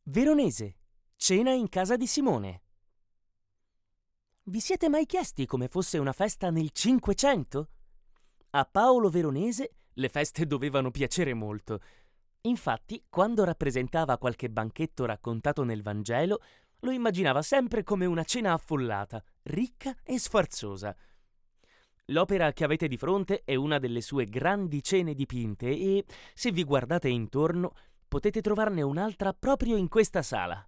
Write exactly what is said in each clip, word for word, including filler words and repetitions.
Veronese, cena in casa di Simone. Vi siete mai chiesti come fosse una festa nel Cinquecento? A Paolo Veronese le feste dovevano piacere molto. Infatti, quando rappresentava qualche banchetto raccontato nel Vangelo, lo immaginava sempre come una cena affollata, ricca e sfarzosa. L'opera che avete di fronte è una delle sue grandi cene dipinte e, se vi guardate intorno, potete trovarne un'altra proprio in questa sala.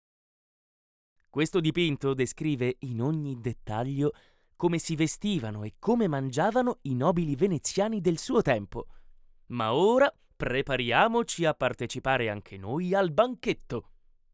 Questo dipinto descrive in ogni dettaglio come si vestivano e come mangiavano i nobili veneziani del suo tempo. Ma ora prepariamoci a partecipare anche noi al banchetto.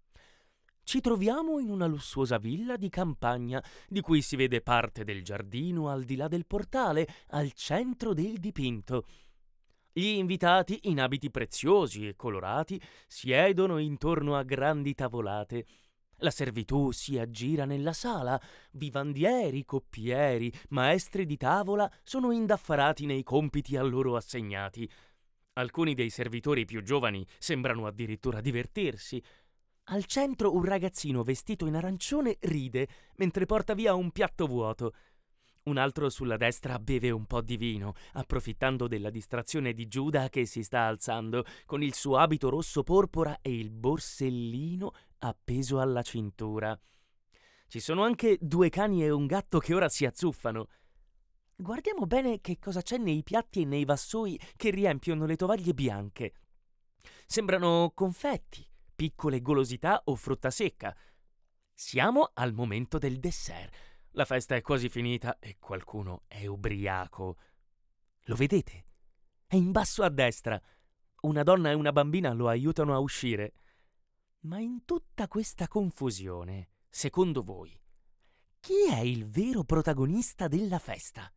Ci troviamo in una lussuosa villa di campagna, di cui si vede parte del giardino al di là del portale, al centro del dipinto. Gli invitati, in abiti preziosi e colorati, siedono intorno a grandi tavolate. La servitù si aggira nella sala, vivandieri, coppieri, maestri di tavola sono indaffarati nei compiti a loro assegnati. Alcuni dei servitori più giovani sembrano addirittura divertirsi. Al centro un ragazzino vestito in arancione ride mentre porta via un piatto vuoto. Un altro sulla destra beve un po' di vino, approfittando della distrazione di Giuda che si sta alzando, con il suo abito rosso porpora e il borsellino appeso alla cintura. Ci sono anche due cani e un gatto che ora si azzuffano. Guardiamo bene che cosa c'è nei piatti e nei vassoi che riempiono le tovaglie bianche. Sembrano confetti, piccole golosità o frutta secca. Siamo al momento del dessert. La festa è quasi finita e qualcuno è ubriaco. Lo vedete? È in basso a destra. Una donna e una bambina lo aiutano a uscire. Ma in tutta questa confusione, secondo voi, chi è il vero protagonista della festa?